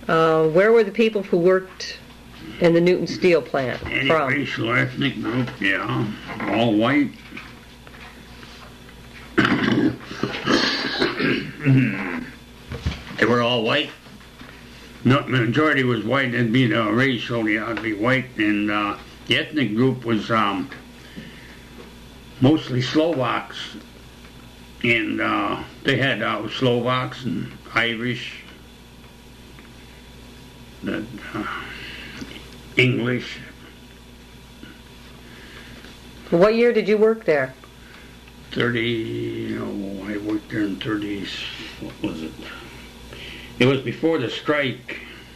Where were the people who worked in the Newton Steel plant Any from? racial ethnic group, yeah. All white. They were all white. No, majority was white. It'd be the racial, yeah, it'd be white. And the ethnic group was mostly Slovaks. And they had Slovaks and Irish, English. What year did you work there? 30, I worked there in 30s, what was it? It was before the strike.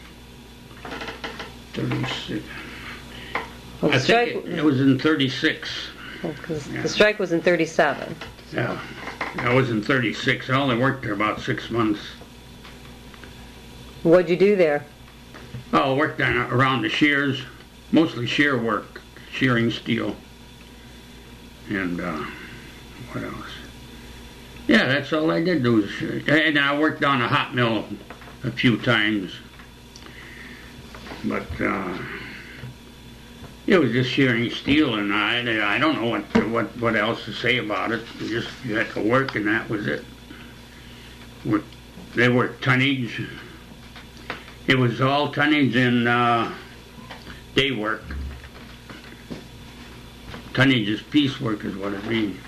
36. Well, I think it was in 36. Because Yeah. the strike was in 37. Yeah, I was in 36. I only worked there about 6 months. What'd you do there? I worked around the shears, mostly shear work, shearing steel. And what else? Yeah, that's all I did do. And I worked on a hot mill a few times. But it was just shearing steel, and I don't know what else to say about it. Just you had to work, and that was it. They worked tonnage. It was all tonnage and day work. Tonnage is piecework, is what it means.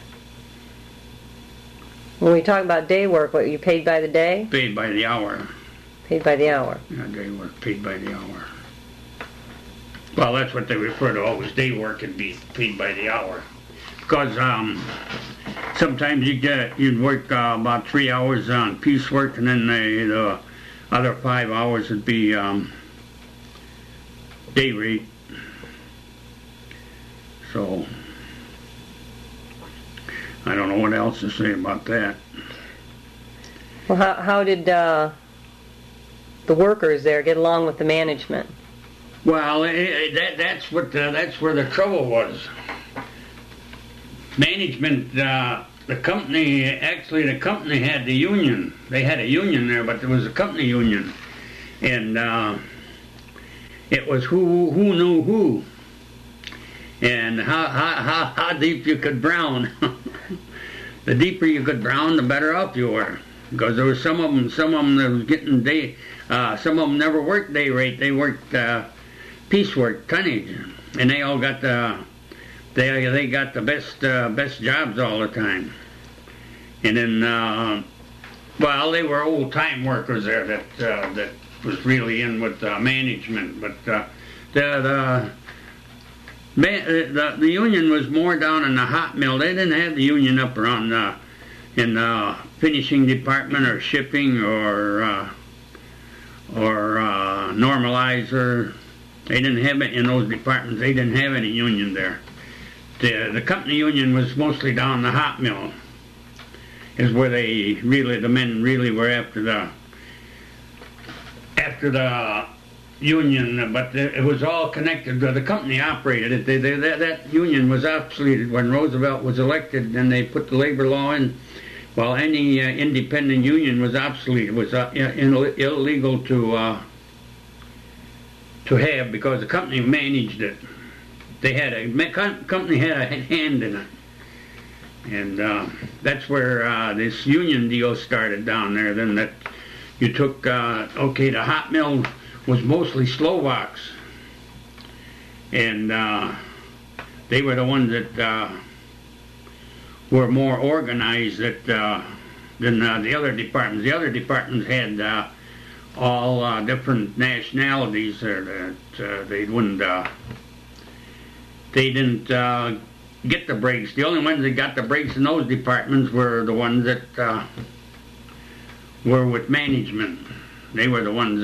When we talk about day work, what, you paid by the day? Paid by the hour. Paid by the hour. Yeah, day work, paid by the hour. Well, that's what they refer to always, day work and be paid by the hour. Because sometimes you'd work about 3 hours on piecework, and then the other 5 hours would be day rate. So I don't know what else to say about that. Well, how did the workers there get along with the management? Well, that's where the trouble was. Management, the company had the union. They had a union there, but there was a company union, and it was who knew who, and how deep you could brown. The deeper you could brown, the better off you were, because there was some of them that was getting day. Some of them never worked day rate. They worked piecework, tonnage, and they all got they got the best jobs all the time. And then, well, they were old time workers there that was really in with management. But the union was more down in the hot mill. They didn't have the union up around in the finishing department or shipping or normalizer. They didn't have it in those departments. They didn't have any union there. The company union was mostly down the hot mill. Is where the men really were after the union, but it was all connected. The company operated it. That union was obsoleted when Roosevelt was elected, and they put the labor law in. While any independent union was obsolete, it was illegal to have, because the company managed it. Company had a hand in it, and that's where this union deal started down there. Then that you took the hot mill was mostly Slovaks, and they were the ones that were more organized than the other departments. The other departments had all different nationalities there that they didn't get the breaks. The only ones that got the breaks in those departments were the ones that were with management. They were the ones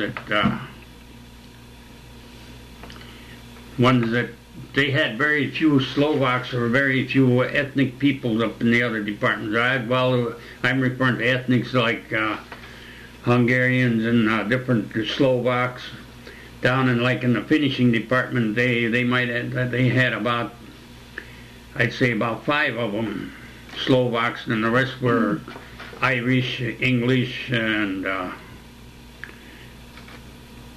that they had very few Slovaks or very few ethnic people up in the other departments. I'm referring to ethnics like Hungarians and different Slovaks. Down in the finishing department, they had about, I'd say about 5 of them Slovaks, and the rest were Irish, English, and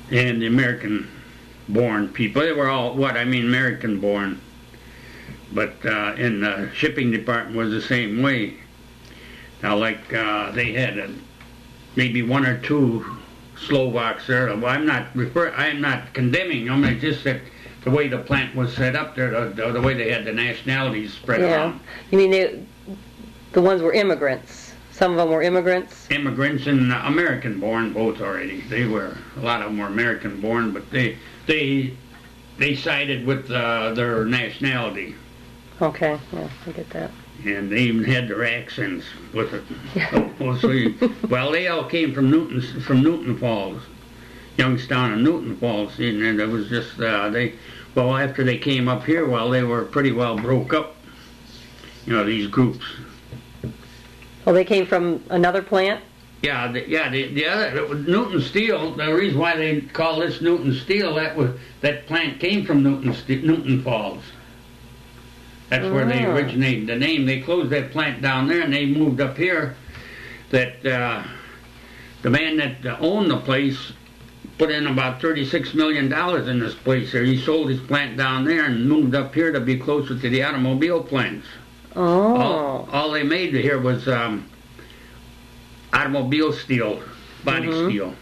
and the American-born people. They were all American-born. But in the shipping department was the same way. Now, like they had maybe one or two Slovaks there. Well, I'm not condemning them. It's just that the way the plant was set up there, the way they had the nationalities spread around. You mean the ones were immigrants? Some of them were immigrants? Immigrants and American-born both already. They were, a lot of them were American-born, but they sided with their nationality. Okay, yeah, I get that. And they even had their accents with it. Well, they all came from Newton Falls, Youngstown and Newton Falls, and it was just after they came up here, they were pretty well broke up. These groups. Well, they came from another plant? Yeah, the other Newton Steel. The reason why they call this Newton Steel, that plant came from Newton Falls. That's where they originated the name. They closed that plant down there and they moved up here. That the man that owned the place put in about $36 million in this place here. He sold his plant down there and moved up here to be closer to the automobile plants. Oh. All they made here was automobile steel, body steel.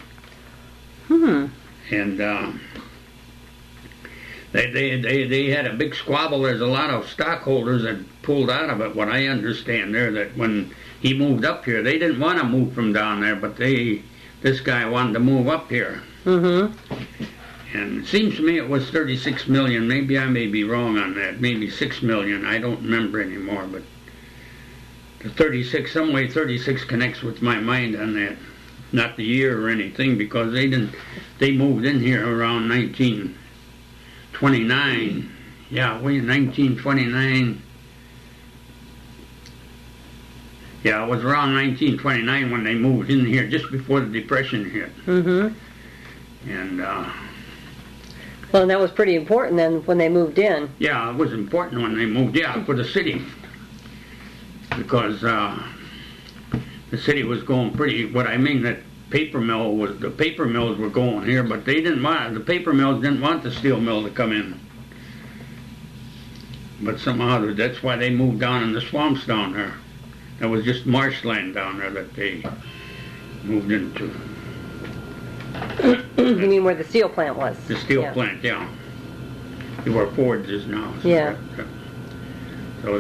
And they had a big squabble. There's a lot of stockholders that pulled out of it. What I understand there, that when he moved up here, they didn't want to move from down there, but this guy wanted to move up here. And it seems to me it was 36 million. Maybe I may be wrong on that. Maybe 6 million. I don't remember anymore. But the 36, some way 36 connects with my mind on that. Not the year or anything, because they moved in here around 1929. Yeah, 1929. Yeah, it was around 1929 when they moved in here, just before the Depression hit. And well, and that was pretty important then when they moved in. Yeah, it was important when they moved, for the city. Because the city was going pretty, that the paper mills were going here, but the paper mills didn't want the steel mill to come in. But somehow, that's why they moved down in the swamps down there. There was just marshland down there that they moved into. You mean where the steel plant was? The steel plant, yeah. Where Ford's is now. So yeah. So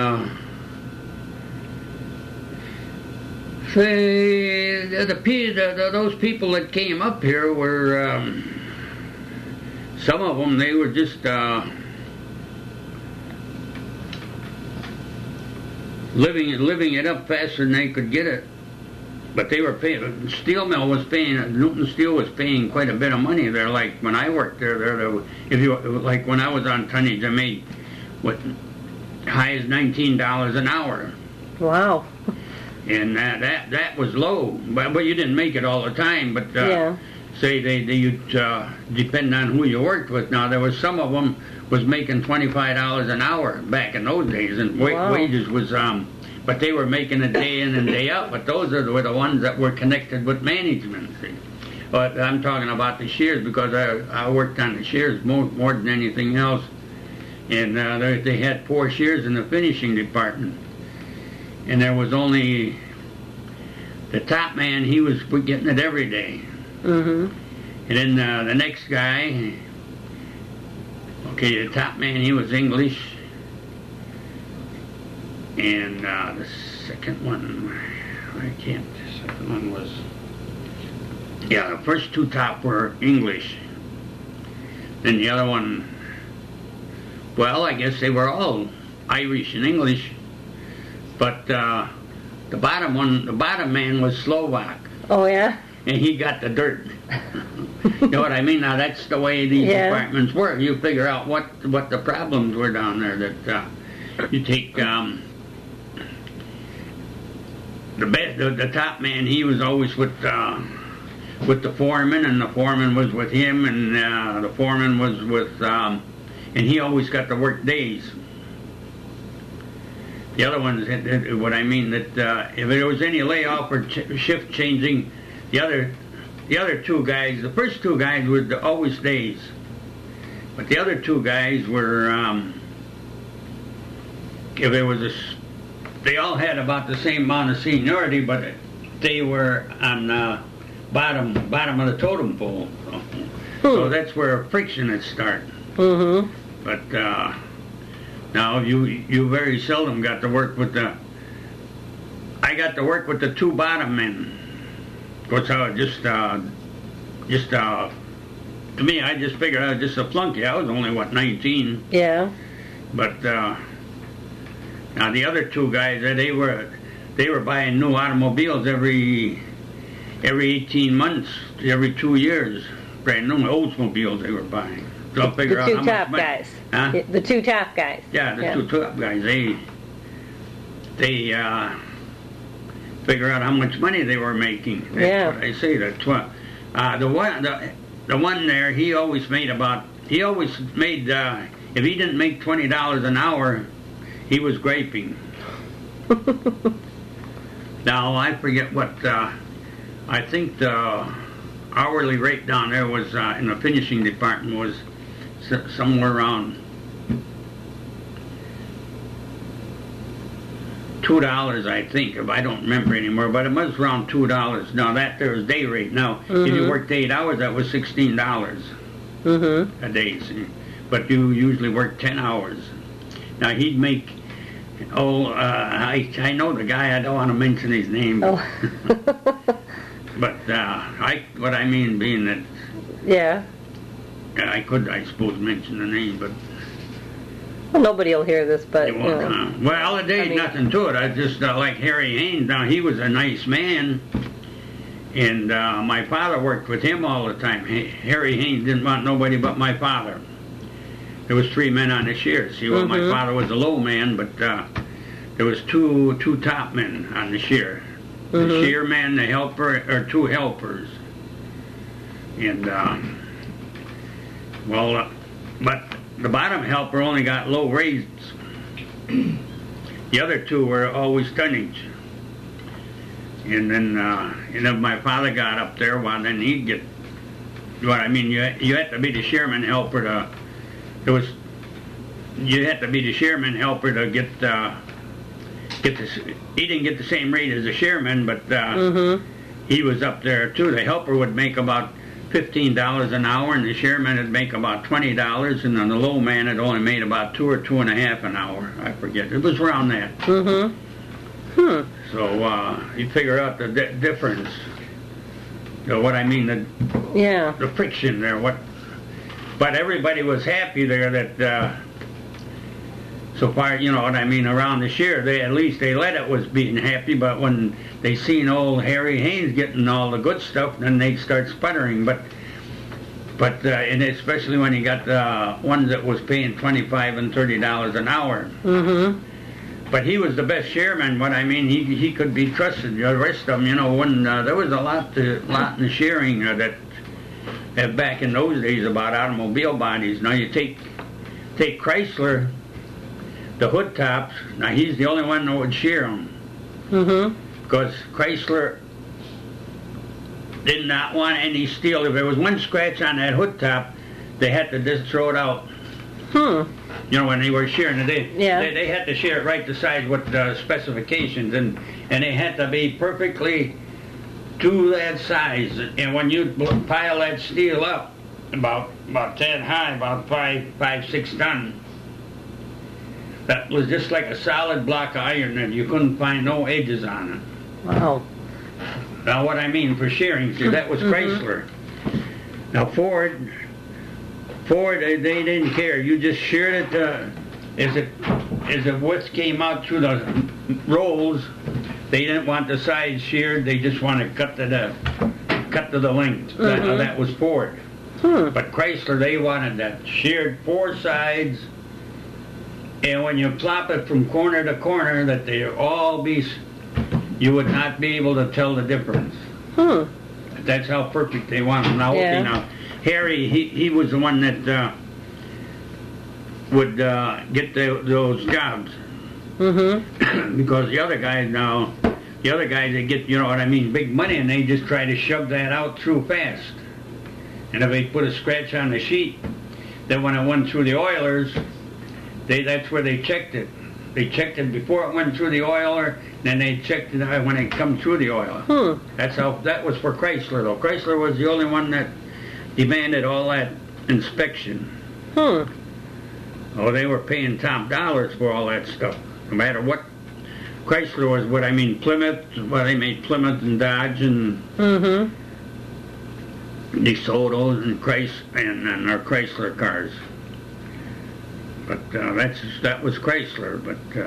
those people that came up here were, some of them, they were just living it up faster than they could get it. But they were paying. Newton Steel was paying quite a bit of money there. Like when I worked there, like when I was on tonnage, I made high as $19 an hour. Wow. And that was low, but you didn't make it all the time. But say you'd depend on who you worked with. Now there was some of them was making $25 an hour back in those days, and wages was but they were making it day in and day out. But those were the ones that were connected with management. See? But I'm talking about the shears, because I worked on the shears more than anything else. And they had 4 shears in the finishing department. And there was only the top man, he was getting it every day. And then the next guy, the top man, he was English. And the second one, the second one was, the first 2 top were English. Then the other one, I guess they were all Irish and English. But the bottom man was Slovak. Oh, yeah? And he got the dirt. You know what I mean? Now, that's the way these departments work. You figure out what the problems were down there. That you take the top man, he was always with the foreman, and the foreman was with him, and the foreman was with, and he always got to work days. The other ones, that if there was any layoff or shift changing, the other the other two guys, the first two guys were always days. But the other two guys were, if there was they all had about the same amount of seniority, but they were on the bottom of the totem pole. So that's where friction had started. Mm-hmm. But now you very seldom got to work with I got to work with the two bottom men. Which I to me, I just figured I was just a flunky. I was only, 19? Yeah. But now the other two guys, they were buying new automobiles every 18 months, every 2 years. Brand new Oldsmobiles they were buying. So I'll figure out how much The two top money. guys. Huh? The two top guys. Yeah, the two top guys. They figure out how much money they were making. That's what I say. The one there, he always made if he didn't make $20 an hour, he was griping. Now, I forget what, I think the hourly rate down there was, in the finishing department, was somewhere around $2, I think, if I don't remember anymore, but it was around $2. Now that there was day rate. Now, if you worked 8 hours, that was $16 a day. See? But you usually work 10 hours. Now he'd make. I know the guy. I don't want to mention his name. Oh. But what I mean being that. Yeah. I could, I suppose, mention the name, but. Well, nobody will hear this, but, you know. Well, there's nothing to it. I just like Harry Haynes. Now, he was a nice man, and my father worked with him all the time. Harry Haynes didn't want nobody but my father. There was 3 men on the shear. See, well, my father was a low man, but there was two top men on the shear. The shear man, the helper, or 2 helpers. And, but the bottom helper only got low raises. The other 2 were always tonnage. And then, if my father got up there, well, then he'd get. What I mean, you had to be the shearman helper to. You had to be the shearman helper to get this. He didn't get the same rate as the shearman, but he was up there too. The helper would make about $15 an hour, and the shearman would make about $20, and then the low man had only made about $2 or $2.50 an hour. I forget. It was around that. So you figure out the difference. What I mean, the friction there. But everybody was happy there that. So far, you know what I mean, around the shear, at least they let it was being happy, but when they seen old Harry Haynes getting all the good stuff, then they'd start sputtering. But and especially when he got the ones that was paying $25 and $30 an hour. But he was the best shearman. What I mean, he could be trusted. The rest of them, you know, when there was a lot in the shearing that back in those days about automobile bodies. Now you take Chrysler. The hood tops, now he's the only one that would shear them. Because Chrysler did not want any steel. If there was one scratch on that hood top, they had to just throw it out. You know, when they were shearing it, they had to shear it right to size with the specifications, and they had to be perfectly to that size. And when you pile that steel up, about that high, about 5-6 tons, that was just like a solid block of iron, and you couldn't find no edges on it. Wow. Now, what I mean for shearing, see, that was Chrysler. Now, Ford, they didn't care. You just sheared it as the width came out through the rolls. They didn't want the sides sheared. They just wanted cut to the length. That was Ford. But Chrysler, they wanted that sheared 4 sides. And when you plop it from corner to corner, that they all be, you would not be able to tell the difference. That's how perfect they want them. Now, now Harry, he was the one that would get those jobs. Because the other the other guys, they get, you know what I mean, big money, and they just try to shove that out through fast. And if they put a scratch on the sheet, then when it went through the oilers, that's where they checked it. They checked it before it went through the oiler, then they checked it when it come through the oiler. That's how, that was for Chrysler, though. Chrysler was the only one that demanded all that inspection. Oh, they were paying top dollars for all that stuff, no matter what. Chrysler was what I mean, Plymouth. Well, they made Plymouth and Dodge and DeSoto's and our Chrysler cars. But that was Chrysler.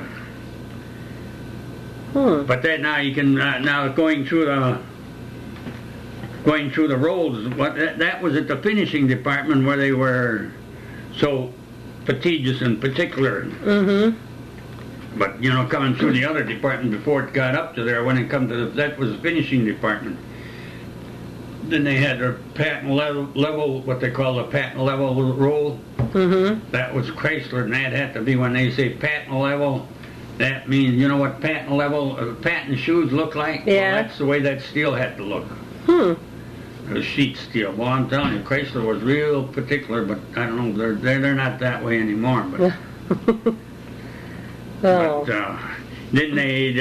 But that now you can now going through the rolls. That was at the finishing department where they were so fastidious and particular. But, you know, coming through the other department before it got up to there, when it come to that was the finishing department. Then they had their patent level, what they call the patent level roll. That was Chrysler, and that had to be, when they say patent level, that means, you know what patent level, patent shoes look like? Yeah. Well, that's the way that steel had to look. It was sheet steel. Well, I'm telling you, Chrysler was real particular, but I don't know, they're not that way anymore. But Oh. But didn't they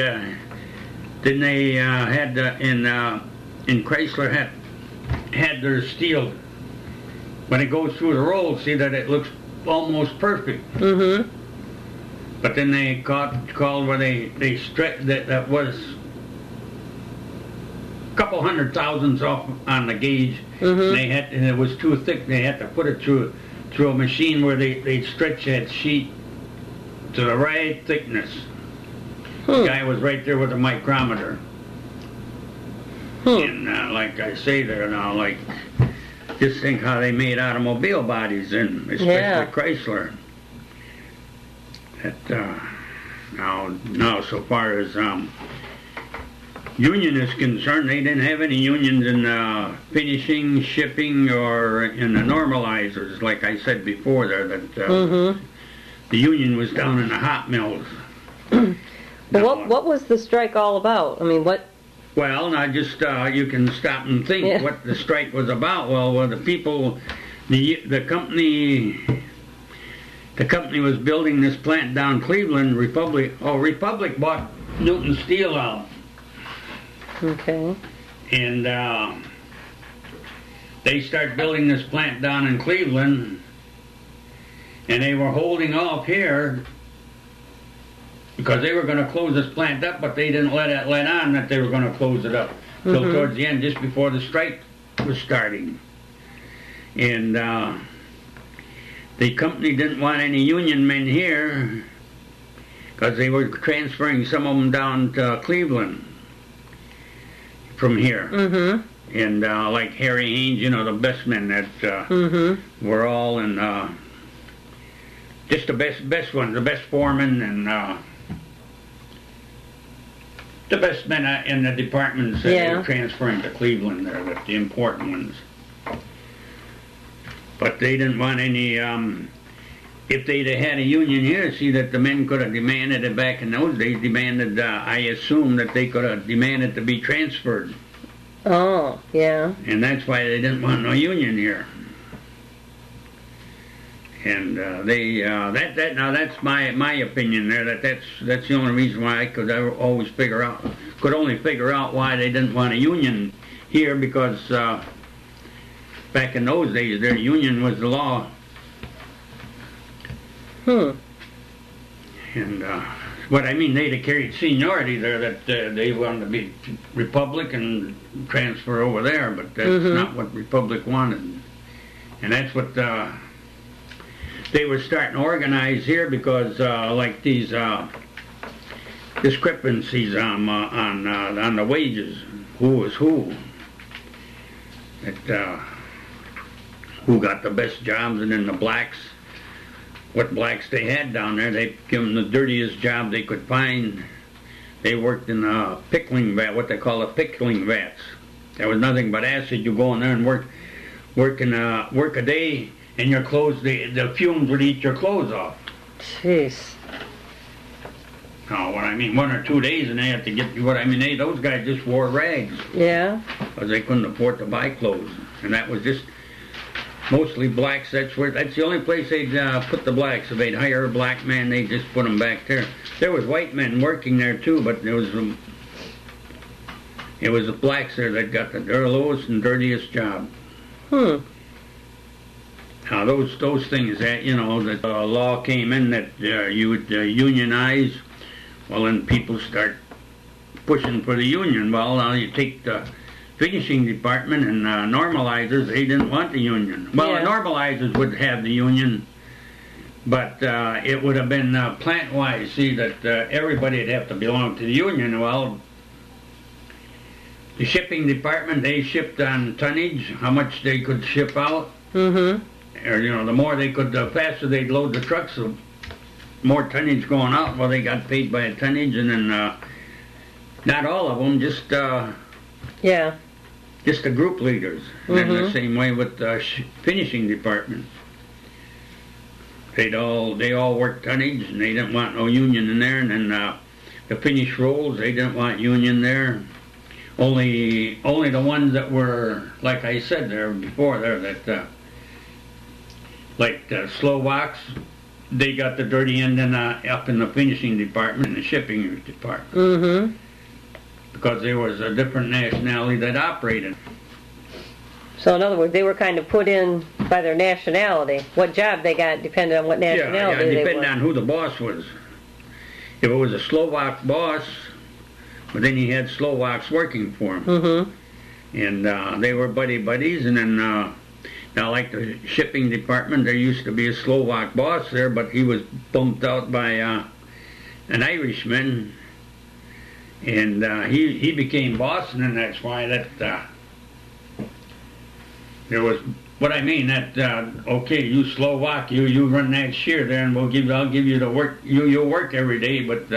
had in Chrysler had their steel, when it goes through the roll, see that it looks almost perfect. But then they called where they stretched that was a couple hundred thousandths off on the gauge. And it was too thick. They had to put it through a machine where they stretch that sheet to the right thickness. The guy was right there with a micrometer. And like I say there now, like, just think how they made automobile bodies, and especially Chrysler. That now so far as union is concerned, they didn't have any unions in finishing, shipping, or in the normalizers, like I said before there, that the union was down in the hot mills. Well, what was the strike all about? I mean, what? Well, now just you can stop and think what the strike was about. Well, the people, the company was building this plant down Cleveland. Republic bought Newton Steel out. Okay. And they started building this plant down in Cleveland, and they were holding off here because they were going to close this plant up, but they didn't let on that they were going to close it up till towards the end, just before the strike was starting. And the company didn't want any union men here because they were transferring some of them down to Cleveland from here. And like Harry Haynes, you know, the best men that were all in, just the best ones, the best foremen, and the best men in the departments that they were transferring to Cleveland there, the important ones. But they didn't want any, if they'd have had a union here, see that the men could have demanded it back in those days, I assume that they could have demanded to be transferred. Oh, yeah. And that's why they didn't want no union here. And now that's my opinion there. That's the only reason why I could only figure out why they didn't want a union here, because back in those days, their union was the law. And what I mean, they'd have carried seniority there, that they wanted to be Republic and transfer over there, but that's not what Republic wanted. And that's what they were starting to organize here, because like these discrepancies on the wages, who was who, that who got the best jobs, and then the blacks, what blacks they had down there, they give them the dirtiest job they could find. They worked in a pickling vat, what they call a pickling vats. There was nothing but acid. You go in there and work a day, and your clothes, the fumes would eat your clothes off. Jeez. what I mean, 1 or 2 days, and they had to get what I mean. Those guys just wore rags. Yeah. Because they couldn't afford to buy clothes, and that was just mostly blacks. That's the only place they'd put the blacks. If they'd hire a black man, they'd just put them back there. There was white men working there too, but it was the blacks there that got their lowest and dirtiest job. Now those things that that law came in that you would unionize. Well, then people start pushing for the union. Well, now you take the finishing department and normalizers. They didn't want the union. Well, the normalizers would have the union, but it would have been plant-wise. See that everybody would have to belong to the union. Well, the shipping department, they shipped on tonnage, how much they could ship out. Mm-hmm. Or the more they could, the faster they'd load the trucks, the more tonnage going out. Well, they got paid by a tonnage, and then not all of them, just the group leaders. Mm-hmm. And the same way with the finishing department. They all worked tonnage, and they didn't want no union in there. And then the finish rolls, they didn't want union there. Only the ones that were, like I said there before, that like the Slovaks, they got the dirty end up in the finishing department and the shipping department. Mm-hmm. Because there was a different nationality that operated. So in other words, they were kind of put in by their nationality. What job they got depended on what nationality they were. Depending on who the boss was. If it was a Slovak boss, but then he had Slovaks working for him. Mm-hmm. And they were buddies, and then now like the shipping department, there used to be a Slovak boss there, but he was bumped out by an Irishman, and he became boss, and then that's why that there was what I mean that okay, you Slovak, you run that shear there, and I'll give you the work, you'll work every day, but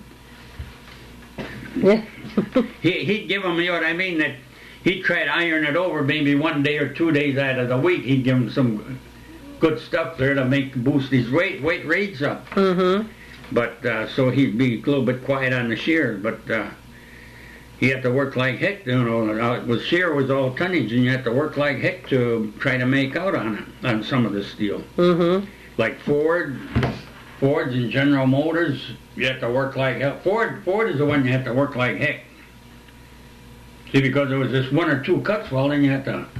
he'd give them, what I mean, that he'd try to iron it over maybe 1 day or 2 days out of the week. He'd give them some good stuff there to boost his weight rates up. Mm-hmm. But so he'd be a little bit quiet on the shears, but he had to work like heck. With shear was all tonnage, and you had to work like heck to try to make out on some of the steel. Mm-hmm. Like Fords and General Motors, you have to work like heck. Ford is the one you have to work like heck. See, because there was this 1 or 2 cuts, well, then you had to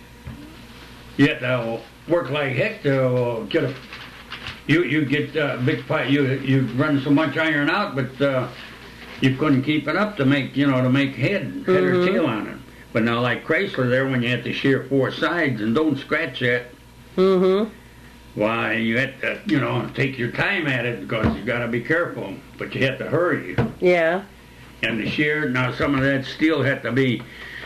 work like heck to get you get a big pipe. You run so much iron out, but you couldn't keep it up to make head or tail on it. But now, like Chrysler, there when you had to shear 4 sides and don't scratch it. Mm-hmm. Why, you had to, take your time at it because you got to be careful, but you had to hurry. Yeah. And the shear, now some of that steel had to be,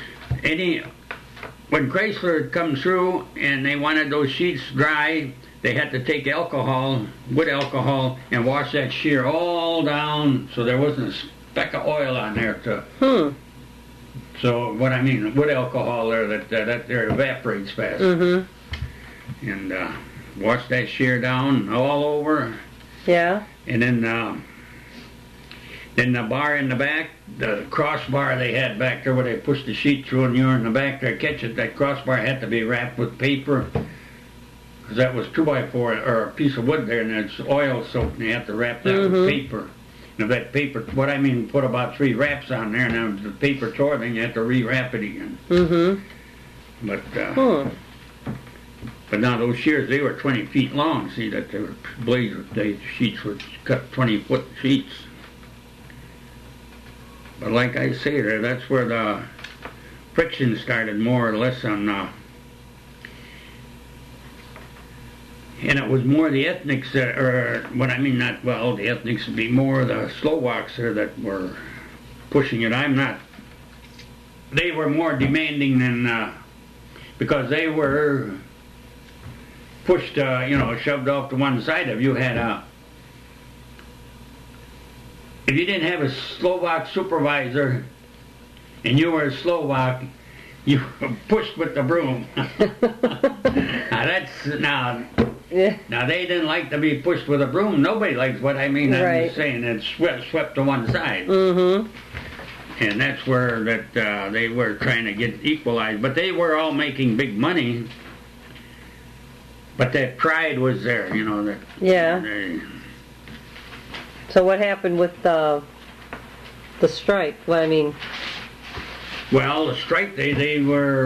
when Chrysler come through and they wanted those sheets dry, they had to take wood alcohol, and wash that shear all down so there wasn't a speck of oil on there. So what I mean, wood alcohol there, that there evaporates fast. Mm-hmm. And wash that shear down all over. Yeah. And then the bar in the back, the crossbar they had back there where they pushed the sheet through and you were in the back there, catch it, that crossbar had to be wrapped with paper. Because that was 2x4 or a piece of wood there, and it's oil soaked, and you have to wrap that with paper. And if that paper, what I mean, put about 3 wraps on there, and then if the paper tore, then you have to re-wrap it again. Mm-hmm. But now those shears, they were 20 feet long. See that they were the sheets were cut 20-foot sheets. But like I say there, that's where the friction started more or less on. And it was more the ethnics, the ethnics would be more the Slovaks there that were pushing it. They were more demanding than, because they were pushed, shoved off to one side. If you didn't have a Slovak supervisor and you were a Slovak, you were pushed with the broom. Now Yeah. Now, they didn't like to be pushed with a broom. Nobody likes what I mean. I'm Right. just saying it's swept to one side. Mm-hmm. And that's where they were trying to get equalized. But they were all making big money. But that pride was there, you know. That Yeah. they, So what happened with the strike? Well, I mean, well, the strike, they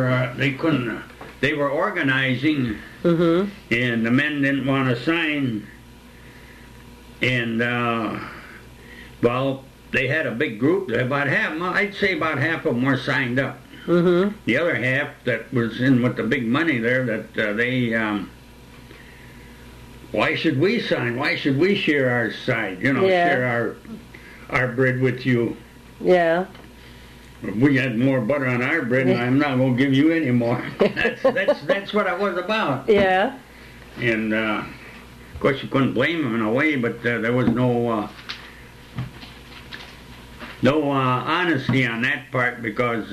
were organizing, mm-hmm. and the men didn't want to sign. And, well, they had a big group. About half, I'd say about half of them were signed up. Mm-hmm. The other half that was in with the big money there, that why should we sign? Why should we share our side? You know, Yeah. share our bread with you. Yeah. If we had more butter on our bread, I'm not going to give you any more. That's what it was about. Yeah. And of course, you couldn't blame them in a way, but there was no honesty on that part, because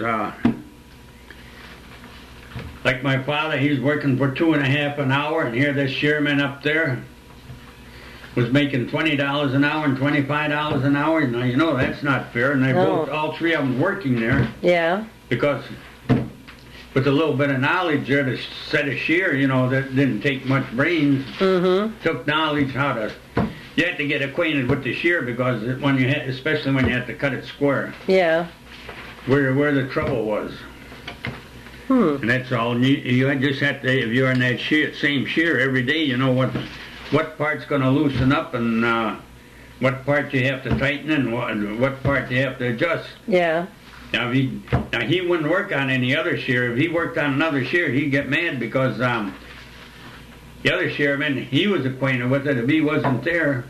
like my father, he's working for $2.50 an hour, and here this shearman up there was making $20 an hour and $25 an hour. Now, you know, that's not fair, and they No. both, all three of them working there, Yeah. because with a little bit of knowledge there to set a shear, you know, that didn't take much brains. Mm-hmm. Took knowledge how to, you had to get acquainted with the shear, because when you had, especially when you had to cut it square, Yeah. where the trouble was. And that's all. You just have to, if you're in that same shear every day, you know what part's going to loosen up, and what part you have to tighten, and what part you have to adjust. Yeah. Now, he wouldn't work on any other shear. If he worked on another shear, he'd get mad, because the other shearman, he was acquainted with it. If he wasn't there,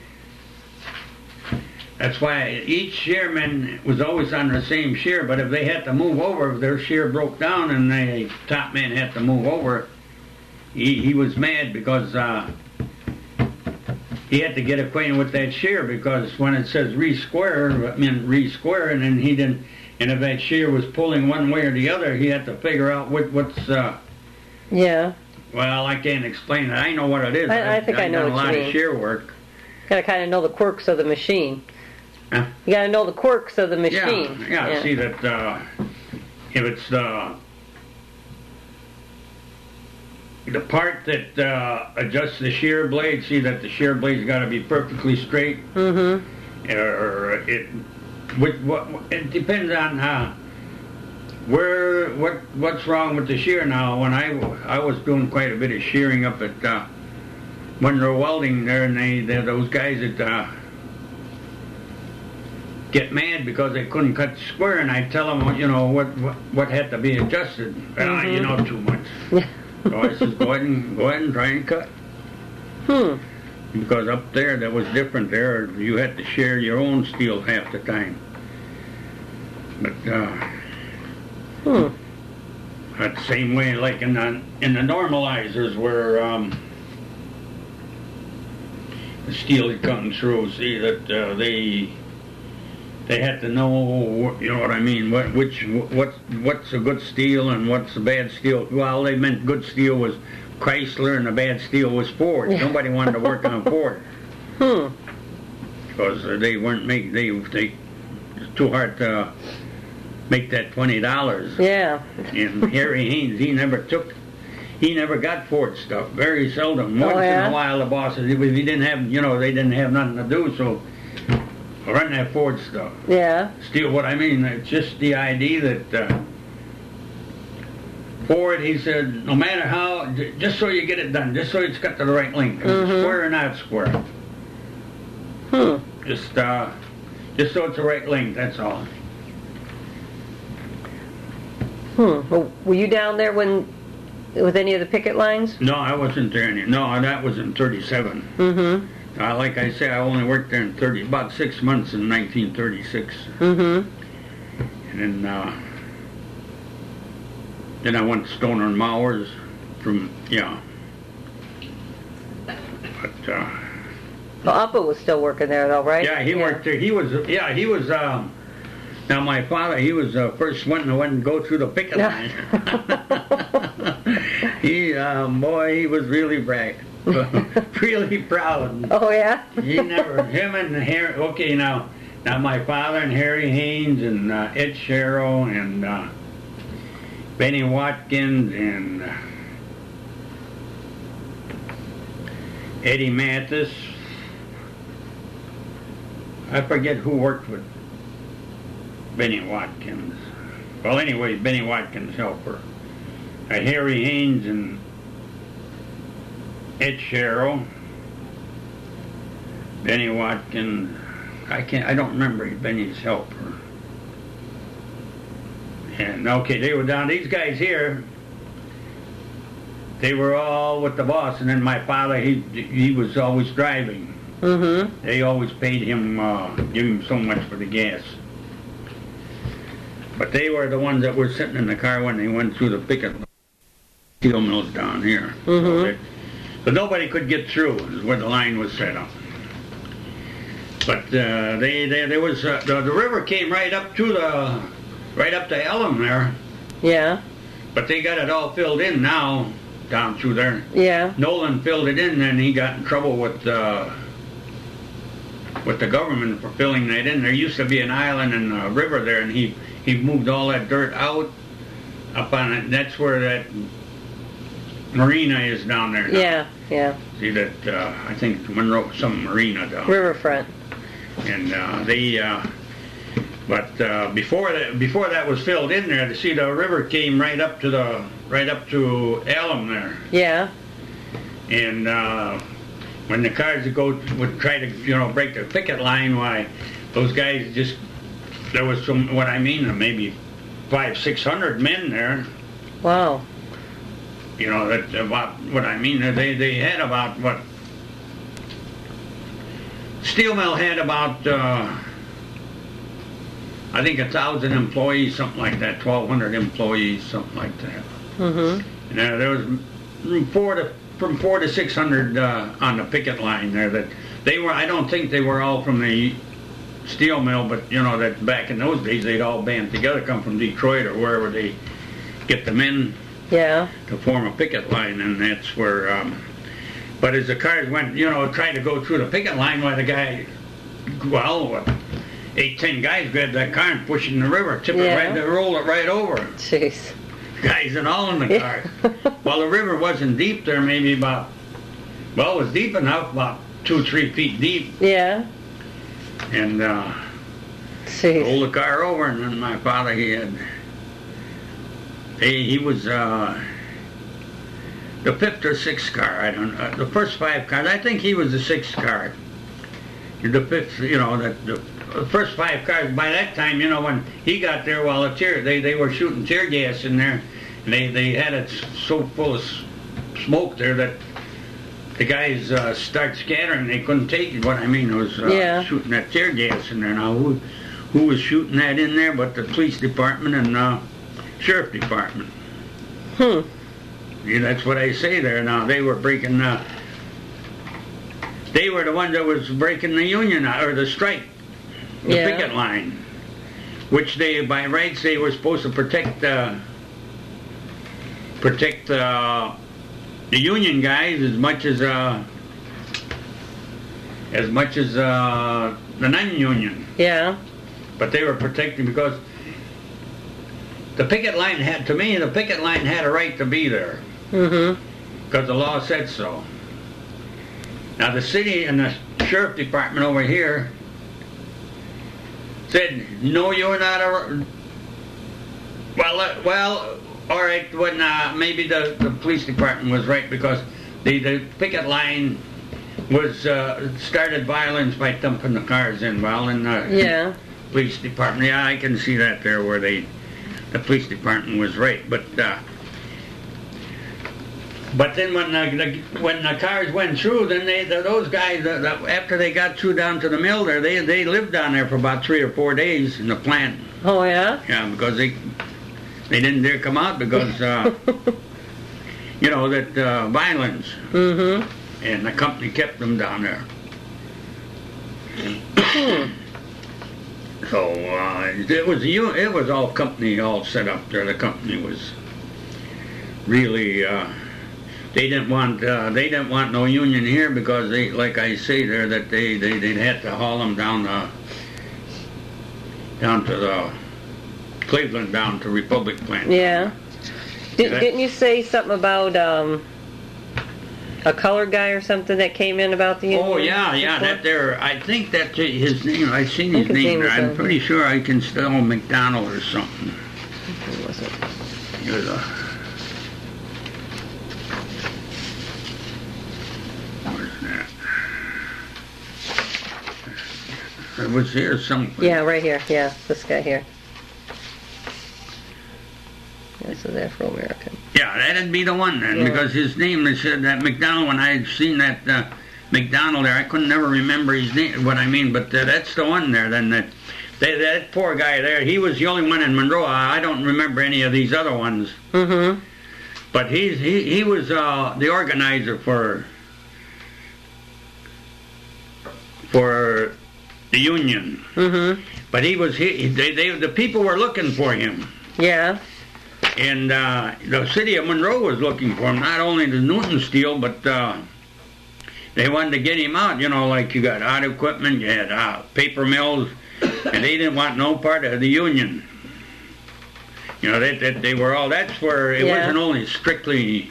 that's why each shearman was always on the same shear. But if they had to move over, if their shear broke down and the top man had to move over, he was mad, because he had to get acquainted with that shear, because when it says re-square, it meant re-square, and then he didn't. And if that shear was pulling one way or the other, he had to figure out what's. Yeah. Well, I can't explain it. I know what it is. I think I know I've done what a you lot mean. of shear work. Got to kind of know the quirks of the machine. Huh? You got to know the quirks of the machine. Yeah. See that if it's the part that adjusts the shear blade, see that the shear blade's got to be perfectly straight. Mm-hmm. Or it depends on what's wrong with the shear. Now, when I was doing quite a bit of shearing up at Monroe Welding there, and those guys that get mad because they couldn't cut square, and I tell them, you know, what had to be adjusted. You know too much. So I says, go ahead and try and cut. Because up there, that was different. There, you had to share your own steel half the time. But that same way, like in the normalizers, where the steel is coming through. See that they had to know, you know what I mean, what's a good steel and what's a bad steel. Well, they meant good steel was Chrysler and the bad steel was Ford. Nobody wanted to work on Ford. Because they weren't making, it's too hard to make that $20. Yeah. And Harry Haynes, he never got Ford stuff. Very seldom. Once in a while, the bosses, if he didn't have, you know, they didn't have nothing to do, so run that Ford stuff. Yeah. Still, what I mean, it's just the idea that Ford, he said, no matter how, just so you get it done, just so it's cut to the right length, square or not square. Just so it's the right length, that's all. Well, were you down there with any of the picket lines? No, I wasn't there No, that was in 37. Like I say, I only worked there in about 6 months in 1936. And then I went to Stoner and Mowers But Well, Appa was still working there, though, right? yeah, he worked there. He was. Now my father, he was the first one that went and go through the picket line. He was really bright. really proud. Oh, yeah? Him and Harry, okay, now my father and Harry Haynes and Ed Sherrill and Benny Watkins and Eddie Mathis. I forget who worked with Benny Watkins. Well, anyway, Benny Watkins' helper. Harry Haynes and Ed Sherrill, Benny Watkins. I don't remember Benny's helper. And okay, they were down. These guys here, they were all with the boss, and then my father, he was always driving. Mm-hmm. They always paid him, give him so much for the gas. But they were the ones that were sitting in the car when they went through the picket steel mills down here. Mm-hmm. But nobody could get through, is where the line was set up. But there was the river came right up to Elm there. Yeah. But they got it all filled in now down through there. Yeah. Nolan filled it in, and he got in trouble with the government for filling that in. There used to be an island in the river there, and he moved all that dirt out up on it. That's where that marina is down there now. Yeah, yeah. See that? I think Monroe, some marina down there. Riverfront. And before that was filled in there, to see the river came right up to Elm there. Yeah. And when the cars would try to break the picket line, why those guys just, there was some, what I mean, maybe 500-600 men there. Wow. That about what I mean. They had about what. Steel mill had about, I think 1,000 employees, something like that, 1,200 employees, something like that. Mm-hmm. And there was from 400 to 600 on the picket line there. That they were. I don't think they were all from the steel mill, but that back in those days they'd all band together, come from Detroit or wherever they get the men. Yeah. To form a picket line, and that's where. But as the cars went, tried to go through the picket line, why the guy, 8-10 guys grabbed that car and pushed it in the river, roll it right over. Jeez. Guys and all in the car. Well, the river wasn't deep there, maybe about, it was deep enough, about 2-3 feet deep. Yeah. And rolled the car over, and then my father, he was the 5th or 6th car, I don't know. The first 5 cars, I think he was the 6th car. The 5th, the first 5 cars, by that time, when he got there, they were shooting tear gas in there. And they had it so full of smoke there that the guys start scattering. They couldn't take it. What I mean was shooting that tear gas in there. Now, who was shooting that in there but the police department and sheriff department? Yeah, that's what I say there. Now they were breaking. They were the ones that was breaking the union or the strike, the picket line, which they, by rights, they were supposed to protect the union guys as much as the non-union. Yeah. But they were protecting because the picket line had a right to be there. Mm-hmm. Because the law said so. Now the city and the sheriff department over here said, no, you're not a... Well, all right, when maybe the police department was right because the picket line was started violence by dumping the cars in. Well, in the police department, I can see that there where the police department was right, But then when the cars went through, then those guys, after they got through down to the mill there, they lived down there for about 3 or 4 days in the plant. Oh, yeah? Yeah, because they didn't dare come out because, that violence. Mm-hmm. And the company kept them down there. So it was all company all set up there. The company was really... they didn't want no union here because they, like I say there, that they'd have to haul them down to the Cleveland, down to Republic Plant. Yeah. Didn't you say something about a colored guy or something that came in about the union? Oh yeah, that there. I think that's his name. I've seen his name there. I'm pretty sure I can spell McDonald or something. Who was it? He was where's that? It was here somewhere. Yeah, right here. Yeah, this guy here. This is Afro-American. Yeah, that'd be the one then, because his name, they said that McDonald, when I had seen that McDonald there, I couldn't never remember his name, what I mean, but that's the one there. Then that poor guy there, he was the only one in Monroe. I don't remember any of these other ones. Mm-hmm. But he was the organizer for the union. Mm-hmm. But the people were looking for him. Yeah. And the city of Monroe was looking for him, not only the Newton Steel, but they wanted to get him out. You know, like you got auto equipment, you had paper mills, and they didn't want no part of the union. You know, they were all. That's where it wasn't only strictly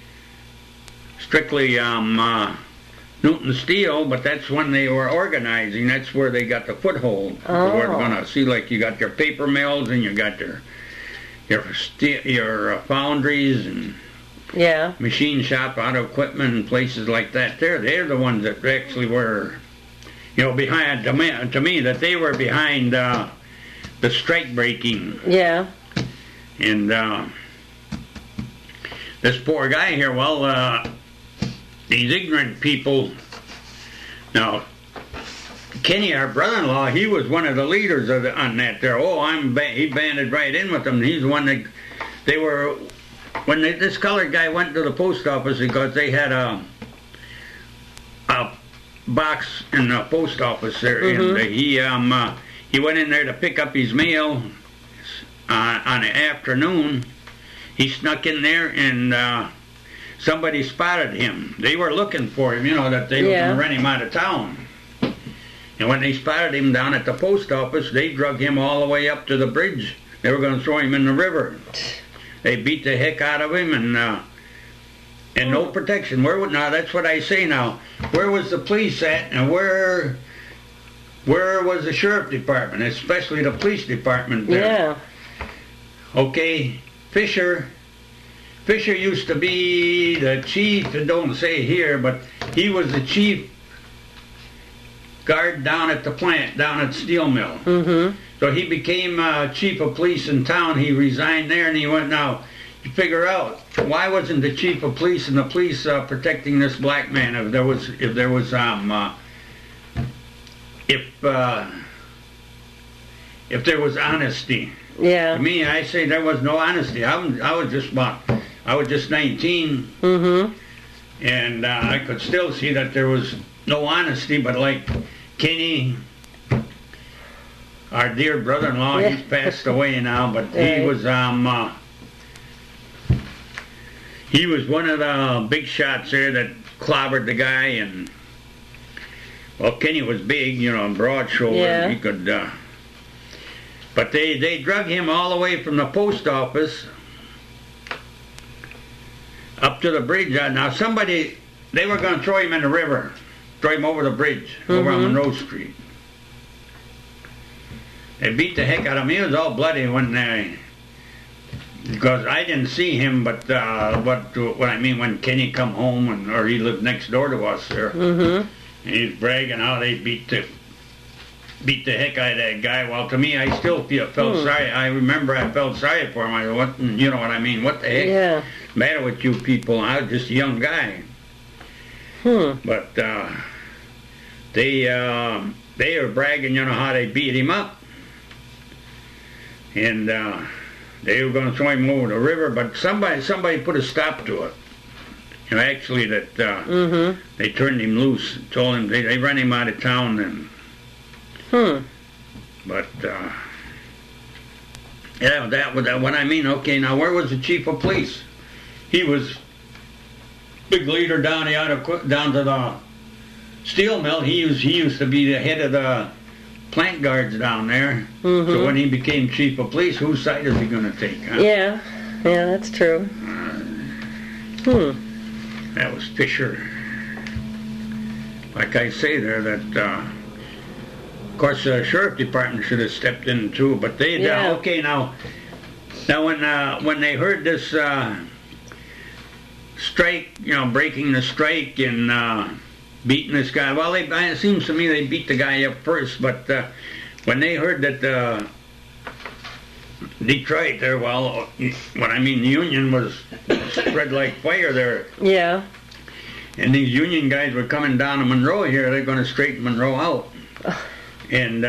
Newton Steel, but that's when they were organizing. That's where they got the foothold. Oh. We're gonna see, like you got your paper mills and you got your foundries and machine shop, auto equipment, and places like that. They're the ones that actually were, behind. To me, that they were behind the strike breaking. Yeah. And this poor guy here, these ignorant people. Now, Kenny, our brother-in-law, he was one of the leaders on that there. He banded right in with them. He's the one that they were, when this colored guy went to the post office because they had a box in the post office there, and he went in there to pick up his mail on the afternoon. He snuck in there and somebody spotted him. They were looking for him, that they were going to rent him out of town. And when they spotted him down at the post office, they drug him all the way up to the bridge. They were going to throw him in the river. They beat the heck out of him, and no protection. Now that's what I say now. Where was the police at, and where was the sheriff department, especially the police department there? Yeah. Okay, Fisher used to be the chief, and don't say here, but he was the chief guard down at the plant, down at Steel Mill. Mm-hmm. So he became chief of police in town. He resigned there, and he went, now, you figure out, why wasn't the chief of police and the police protecting this black man if there was honesty? Yeah. To me, I say there was no honesty. I was just 19, Mm-hmm. and I could still see that there was no honesty, but like Kenny, our dear brother-in-law, he's passed away now, but he was one of the big shots there that clobbered the guy, and Kenny was big, broad-shouldered. Yeah. He could, but they drug him all the way from the post office up to the bridge. Now they were going to throw him in the river. Throw him over the bridge, over on Monroe Street. They beat the heck out of him. He was all bloody because I didn't see him, but what I mean, when Kenny come home, or he lived next door to us there, and he's bragging how they beat the heck out of that guy. Well, to me, I still felt sorry. I remember I felt sorry for him. I go, you know what I mean? What the heck is the matter with you people? I was just a young guy. But they were bragging, how they beat him up, and they were going to throw him over the river. But somebody put a stop to it. Actually, that they turned him loose, told him they ran him out of town, and but that what I mean. Okay, now where was the chief of police? He was big leader down down to the steel mill. He used to be the head of the plant guards down there. Mm-hmm. So when he became chief of police, whose side is he going to take? Huh? Yeah, that's true. That was Fisher. Like I say there, that of course the sheriff department should have stepped in too, but they okay now. Now when they heard this strike, breaking the strike and beating this guy, well, it seems to me they beat the guy up first, but when they heard that Detroit there, well, what I mean, the Union was spread like fire there. Yeah. And these Union guys were coming down to Monroe here. They're going to straighten Monroe out. And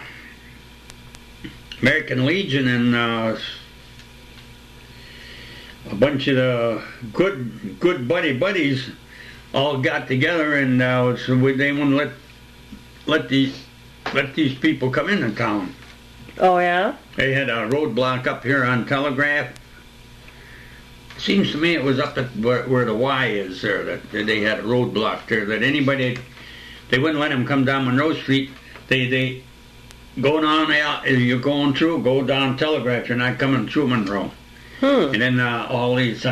American Legion and a bunch of the good buddies all got together, and so they wouldn't let these people come into town. Oh yeah. They had a roadblock up here on Telegraph. Seems to me it was up at where the Y is there, that they had a roadblock there, that anybody, they wouldn't let them come down Monroe Street. They go down out, you're going through, go down Telegraph, you're not coming through Monroe. And then all these,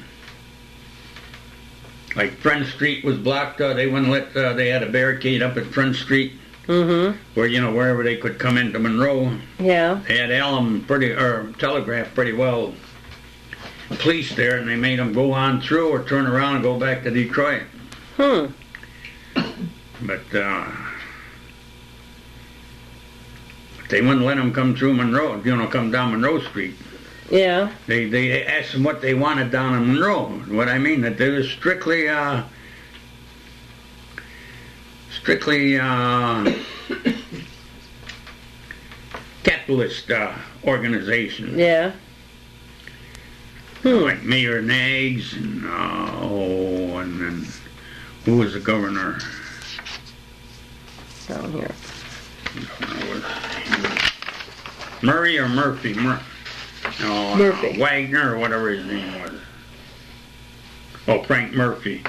like Front Street was blocked, they wouldn't let, they had a barricade up at Front Street. Mm-hmm. Where, wherever they could come into Monroe. Yeah. They had Telegraph pretty well policed there, and they made them go on through or turn around and go back to Detroit. But they wouldn't let them come through Monroe, come down Monroe Street. Yeah. They asked them what they wanted down in Monroe. What I mean, that they were strictly capitalist organization. Yeah. Like Mayor Nags and and then who was the governor? Down here. Murray or Murphy? Murphy. Wagner or whatever his name was. Oh, Frank Murphy.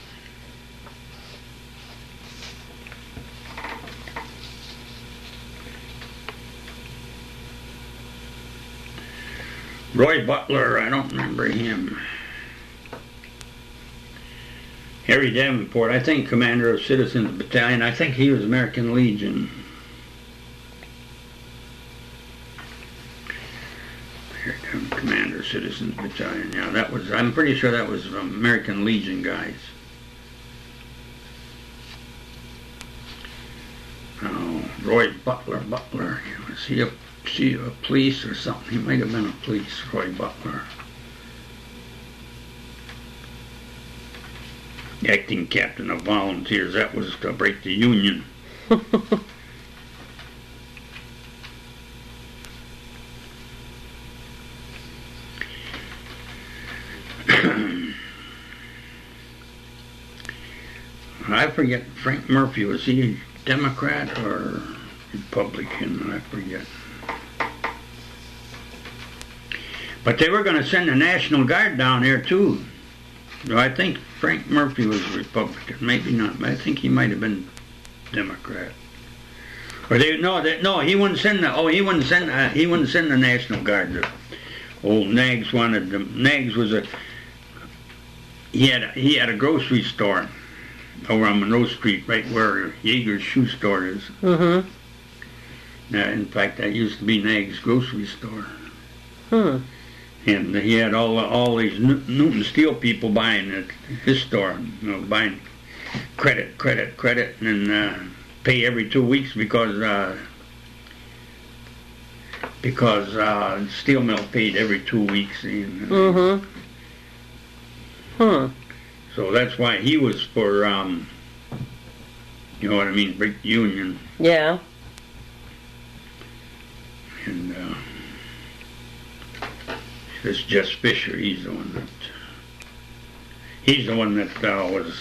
Roy Butler, I don't remember him. Harry Davenport, I think commander of Citizens Battalion. I think he was American Legion. Commander of Citizens Battalion. Yeah, that was, I'm pretty sure that was American Legion guys. Oh, Roy Butler. Was he a police or something? He might have been a police, Roy Butler. Acting captain of volunteers. That was to break the Union. I forget, Frank Murphy, was he Democrat or Republican? I forget. But they were going to send the National Guard down here too. So I think Frank Murphy was Republican, maybe not. But I think he might have been Democrat. Or he wouldn't send the National Guard. Old Nags wanted them. Nags was he had a grocery store over on Monroe Street, right where Yeager's shoe store is. Mm-hmm. In fact, that used to be Nags' grocery store. And he had all these Newton Steel people buying at his store, buying credit, and pay every 2 weeks because steel mill paid every 2 weeks. So that's why he was for, you know what I mean, break the Union. Yeah. And this Jess Fisher, he's the one that was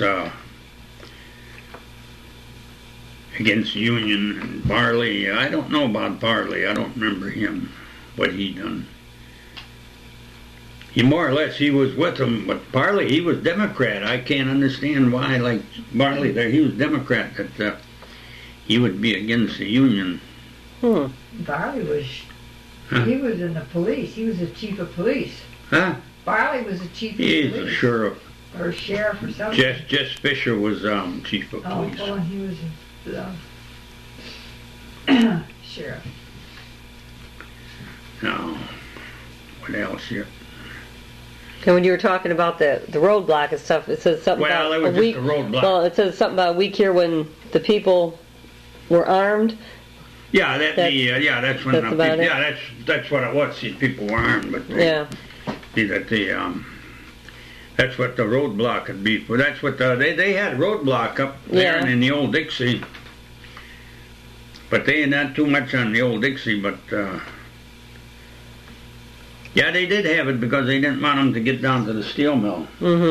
against the Union. And Barley, I don't know about Barley. I don't remember him, what he done. he more or less he was with them, but Barley, he was Democrat. I can't understand why, like Barley there, he was Democrat, that he would be against the Union. Barley was, he was in the police. He was the chief of police. Huh? Barley was the chief of He's police. a sheriff. Or sheriff or something. Jess Fisher was chief of police. Oh, he was sheriff. No. What else here? And when you were talking about the roadblock and stuff, it says something Well, about it was a just week. a roadblock. Well, it says something about a week here when the people were armed. Yeah, that's when that's about it? that's what it was. See, people were armed, but that's what the roadblock could be for. That's what they had a roadblock up there in the old Dixie, but they not too much on the old Dixie, but. Yeah, they did have it because they didn't want them to get down to the steel mill.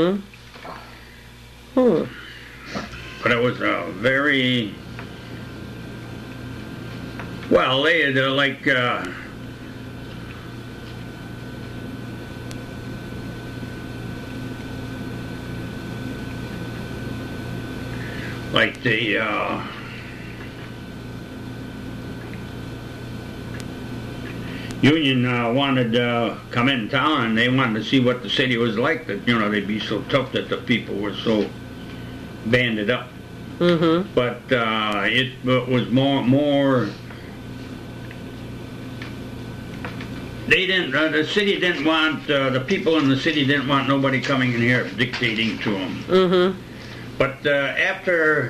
But it was a very... Well, they had like the Union wanted to come in town, and they wanted to see what the city was like, that, they'd be so tough that the people were so banded up. But it was more they didn't, the city didn't want, the people in the city didn't want nobody coming in here dictating to them. But after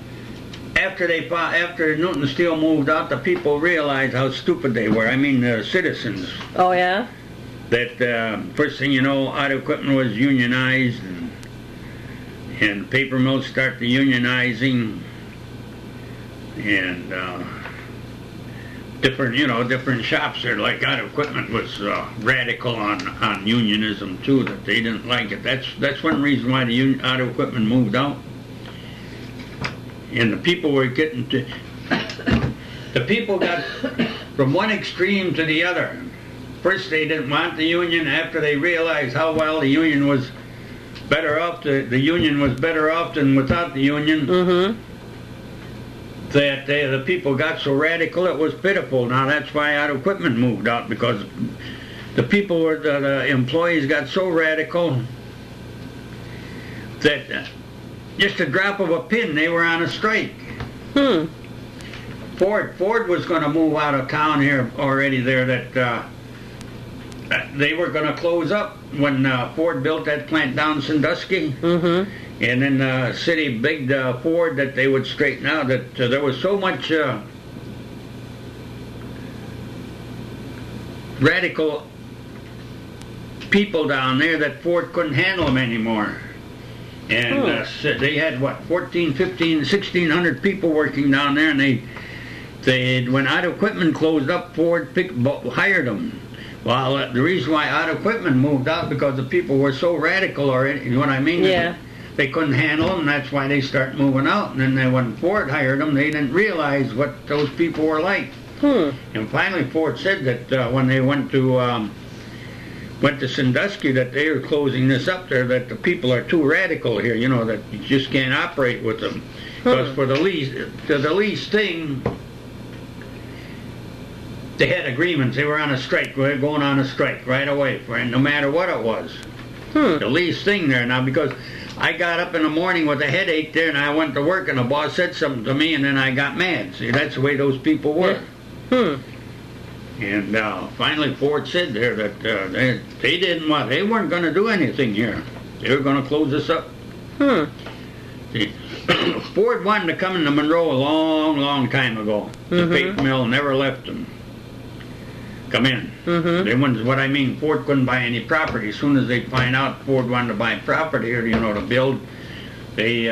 Newton Steel moved out, the people realized how stupid they were. I mean, the citizens. Oh, yeah? That first thing you know, auto equipment was unionized, and paper mills start the unionizing, and different shops there, like auto equipment was radical on unionism too, that they didn't like it. That's one reason why the auto equipment moved out. And the people were getting to... The people got from one extreme to the other. First they didn't want the union. After they realized how well the union was better off, the union was better off than without the union, that the people got so radical it was pitiful. Now that's why auto equipment moved out, because the people were, the employees got so radical that... just a drop of a pin, they were on a strike. Ford was going to move out of town here already there, that they were going to close up when Ford built that plant down Sandusky. And then the city begged Ford that they would straighten out, that there was so much radical people down there that Ford couldn't handle them anymore. And they had, 1,600 people working down there, and they when auto equipment closed up, Ford hired them. Well, the reason why auto equipment moved out, because the people were so radical, or you know what I mean? Yeah. They couldn't handle them, and that's why they started moving out. And then when Ford hired them, they didn't realize what those people were like. And finally Ford said that when they went to Sandusky, that they were closing this up there, that the people are too radical here, that you just can't operate with them. Because for the least thing, they had agreements. They were on a strike. They were going on a strike right away, no matter what it was. The least thing there. Now, because I got up in the morning with a headache there, and I went to work, and the boss said something to me, and then I got mad. See, that's the way those people were. And finally Ford said there that they weren't going to do anything here. They were going to close this up. See, Ford wanted to come into Monroe a long, long time ago. The paper mill never left them come in. They wouldn't, what I mean, Ford couldn't buy any property. As soon as they find out Ford wanted to buy property, or to build, they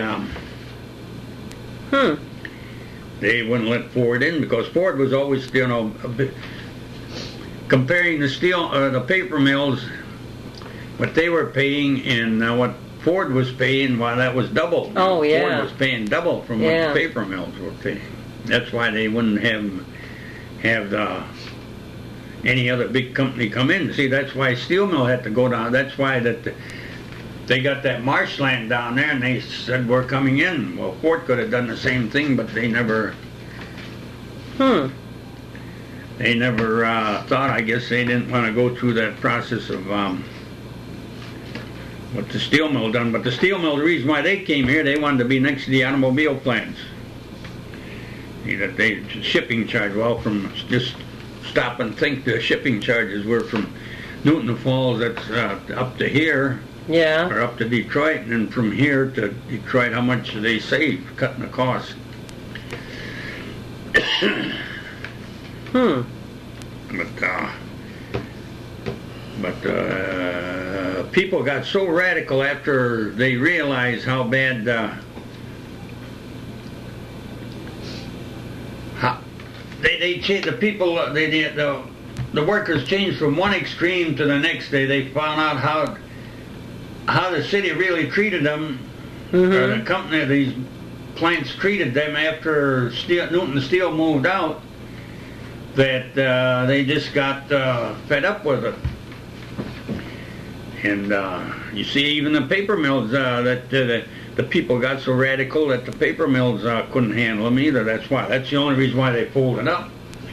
wouldn't let Ford in, because Ford was always, a bit, comparing the steel, the paper mills, what they were paying and what Ford was paying, well, that was double. Oh, yeah. Ford was paying double from what the paper mills were paying. That's why they wouldn't have the any other big company come in. See, that's why steel mill had to go down. That's why they got that marshland down there, and they said we're coming in. Well, Ford could have done the same thing, but they never. They never thought. I guess they didn't want to go through that process of what the steel mill done. But the steel mill, the reason why they came here, they wanted to be next to the automobile plants. That they shipping charge. Well, from just stop and think, the shipping charges were from Newton Falls. That's up to here. Yeah. Or up to Detroit, and then from here to Detroit, how much do they save cutting the cost? But people got so radical after they realized how bad they changed the people. The workers changed from one extreme to the next. They found out how the city really treated them, or the company, these plants treated them after Newton Steel moved out. That they just got fed up with it. And you see, even the paper mills, that the people got so radical that the paper mills couldn't handle them either. That's why. That's the only reason why they folded up.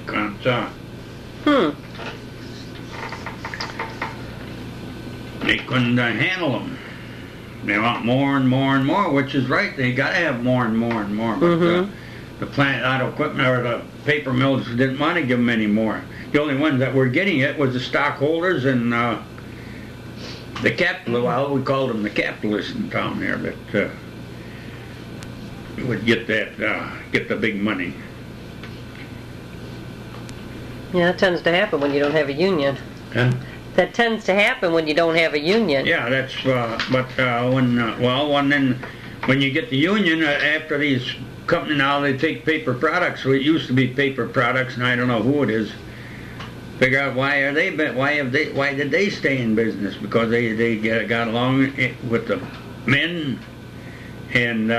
They couldn't handle them. They want more and more and more, which is right. They got to have more and more and more. But the plant auto equipment or the paper mills didn't want to give them any more. The only ones that were getting it was the stockholders and the capitalists. Well, we called them the capitalists in town there that would get the big money. Yeah, that tends to happen when you don't have a union. Huh? That tends to happen when you don't have a union. Yeah, that's when you get the union after these companies now they take paper products. So it used to be paper products, and I don't know who it is. Figure out why did they stay in business? Because they got along with the men, and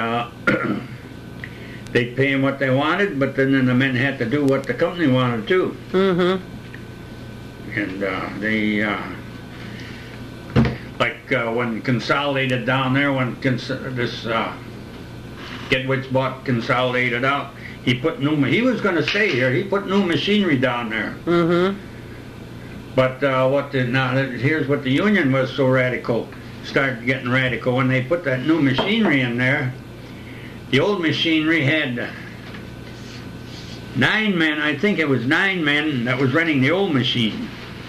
they pay them what they wanted, but then the men had to do what the company wanted too. And when Consolidated down there, when this Gedwitz bought Consolidated out, he was going to stay here. He put new machinery down there. But here's what the union was so radical, started getting radical. When they put that new machinery in there, the old machinery had 9 men, I think it was 9 men that was running the old machine.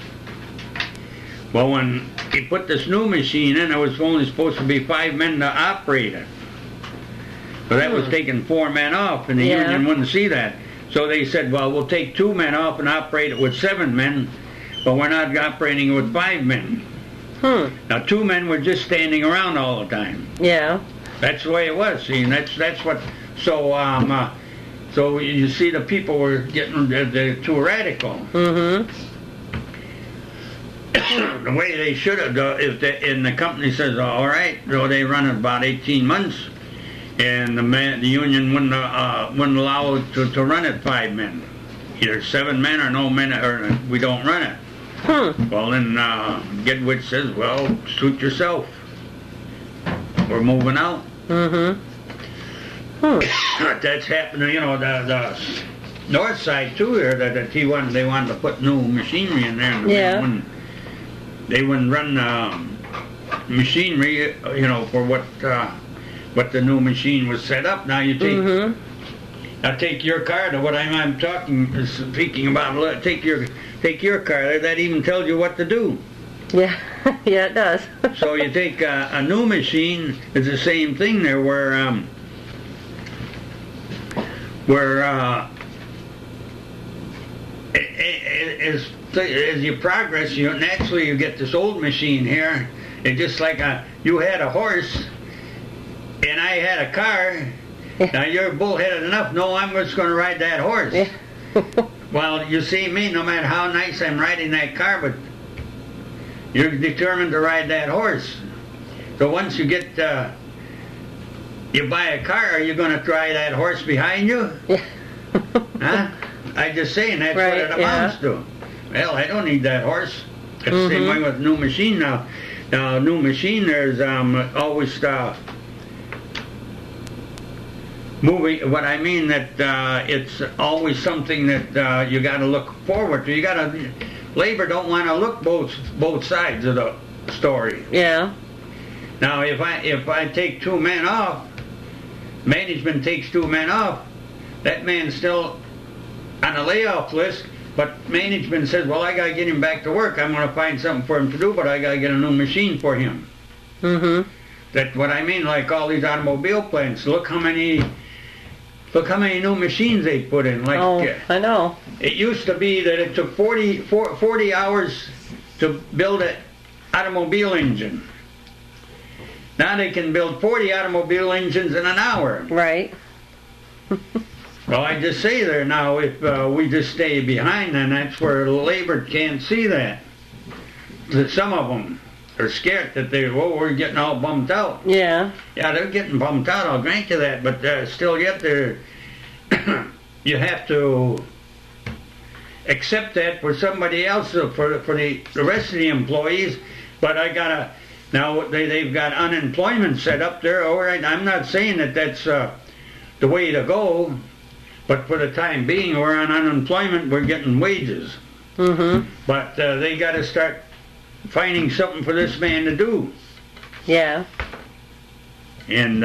Well, when he put this new machine in, there was only supposed to be 5 men to operate it. So that was taking 4 men off, and the union wouldn't see that. So they said, well, we'll take 2 men off and operate it with 7 men, but we're not operating it with 5 men. Now 2 men were just standing around all the time. Yeah. That's the way it was. See, and that's what. So so you see, the people were getting they're too radical. The way they should have, and the company says, all right, so they run it about 18 months, and the union wouldn't allow it to run it 5 men, either 7 men or no men, or we don't run it. Well, then Gedwitz says, well, suit yourself. We're moving out. That's happening, the north side too here, that they wanted to put new machinery in there. And they wouldn't run machinery, for what the new machine was set up. Now you take, now take your car to what I'm speaking about. Take your car. That even tells you what to do. Yeah, yeah, it does. So you take a new machine. It's the same thing there, where as you progress, naturally you get this old machine here. It's just like you had a horse, and I had a car. Now you're bullheaded enough. No, I'm just going to ride that horse. Well, you see me, no matter how nice I'm riding that car, but you're determined to ride that horse. So once you get, you buy a car, are you going to try that horse behind you? Huh? I'm just saying, that's what it amounts to. hell, I don't need that horse. It's the same way with new machine now. Now, new machine, there's always moving. What I mean that it's always something that you got to look forward to. You got to. Labor don't want to look both sides of the story. Yeah. Now, if I take 2 men off, management takes 2 men off, that man's still on a layoff list, but management says, well, I got to get him back to work. I'm going to find something for him to do, but I got to get a new machine for him. Mm-hmm. That's what I mean, like all these automobile plants. Look how many new machines they put in. Like, I know. It used to be that it took 40 hours to build an automobile engine. Now they can build 40 automobile engines in an hour. Right. Well, I just say there now, if we just stay behind, then that's where labor can't see that. That some of them are scared that we're getting all bummed out. Yeah. Yeah, they're getting bummed out, I'll grant you that, but still yet they're, you have to accept that for somebody else, for the rest of the employees, but now they've got unemployment set up there, all right, I'm not saying that that's the way to go, but for the time being, we're on unemployment, we're getting wages. Mm-hmm. But they got to start finding something for this man to do. Yeah. And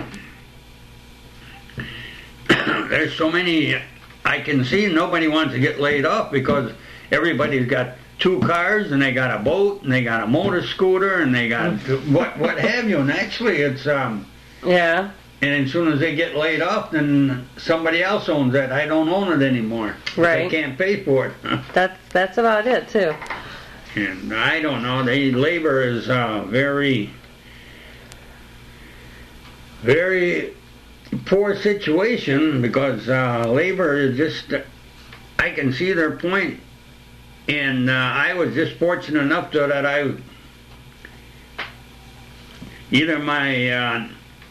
there's so many, I can see nobody wants to get laid off because everybody's got 2 cars and they got a boat and they got a motor scooter and they got what have you. And actually it's yeah. And as soon as they get laid off, then somebody else owns that. I don't own it anymore. Right. They can't pay for it. That's about it too. And I don't know. Labor is very, very poor situation because labor is just. I can see their point, and I was just fortunate enough that I either my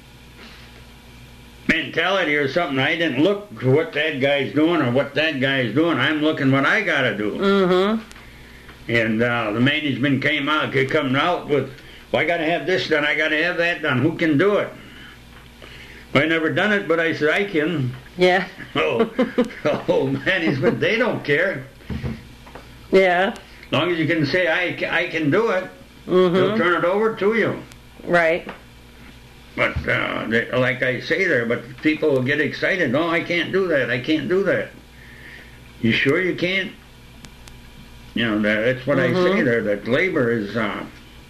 mentality or something. I didn't look what that guy's doing or what that guy's doing. I'm looking what I got to do. Mm-hmm. And the management came out with, well, I got to have this done, I got to have that done. Who can do it? I never done it, but I said I can. Yeah. Oh, management, they don't care. Yeah. As long as you can say I can do it, they'll turn it over to you. Right. But like I say there, but people will get excited. No, I can't do that. I can't do that. You sure you can't? You know, that's what I say there, that labor is, I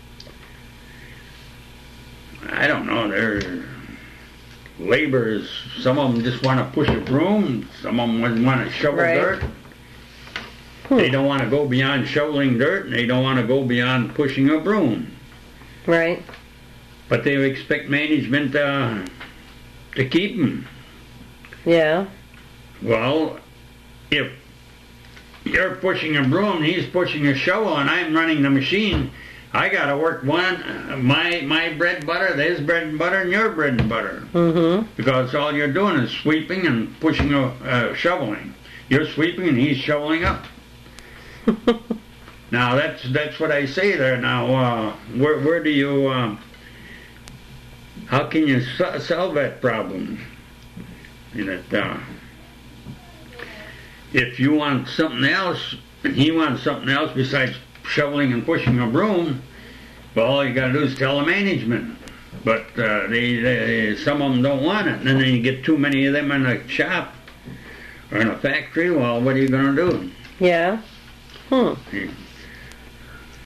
don't know, labor is, some of them just want to push a broom, some of them want to shovel dirt. They don't want to go beyond shoveling dirt, and they don't want to go beyond pushing a broom. Right. But they expect management to keep them. Yeah. Well, if you're pushing a broom, he's pushing a shovel, and I'm running the machine, I got to work my bread and butter, his bread and butter, and your bread and butter. Mm-hmm. Because all you're doing is sweeping and pushing shoveling. You're sweeping and he's shoveling up. Now that's what I say there. Now where do you how can you solve that problem? If you want something else and he wants something else besides shoveling and pushing a broom, well, all you got to do is tell the management. But some of them don't want it, and then you get too many of them in a shop or in a factory. Well, what are you going to do? Yeah.